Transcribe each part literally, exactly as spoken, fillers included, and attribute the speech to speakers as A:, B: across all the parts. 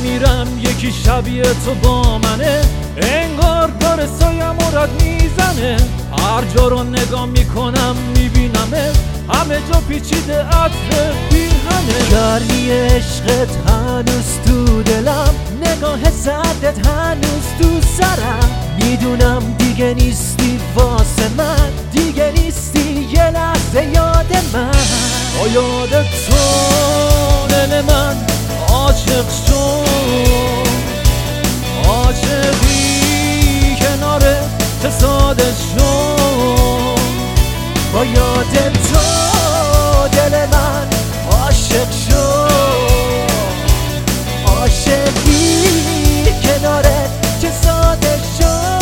A: میمیرم یکی شبیه تو با منه، انگار داره سایم و رد میزنه. هر جا رو نگاه میکنم میبینمه، همه جا پیچیده عطر پیرهنه.
B: گرمی عشقت هنوز تو دلم، نگاه سردت هنوز تو سرم. میدونم دیگه نیستی واسه من، دیگه نیستی یه لحظه یاد من.
A: با یاد تو دل من عاشق شد، عاشقی کناره چه ساده شد.
B: با یاد تو دل من عاشق شد، عاشقی کناره چه ساده شد.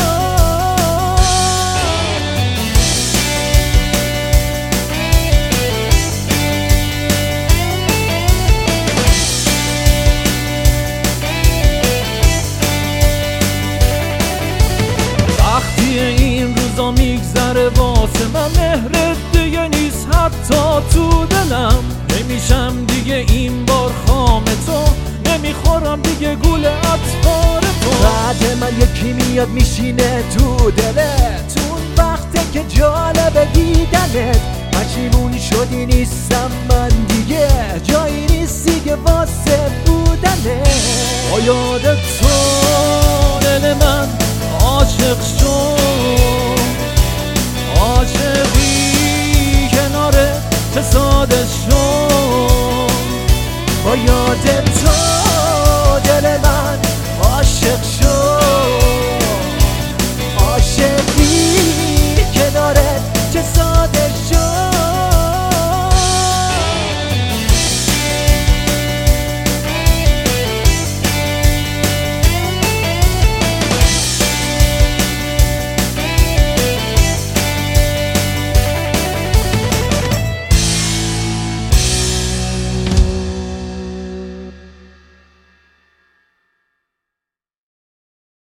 A: وقتی این روزا میگذره واسه من، مهرت دیگه نیست حتی تو دلم. نمیشم دیگه این بار خام تو، نمیخورم دیگه گول اطفار تو.
B: بعد من یکی میاد میشینه تو دلت، اون وقته که جالبه دیدنت. پشیمون شدی نیستم من دیگه، جایی نیستی که واسه بودنت.
A: با یاد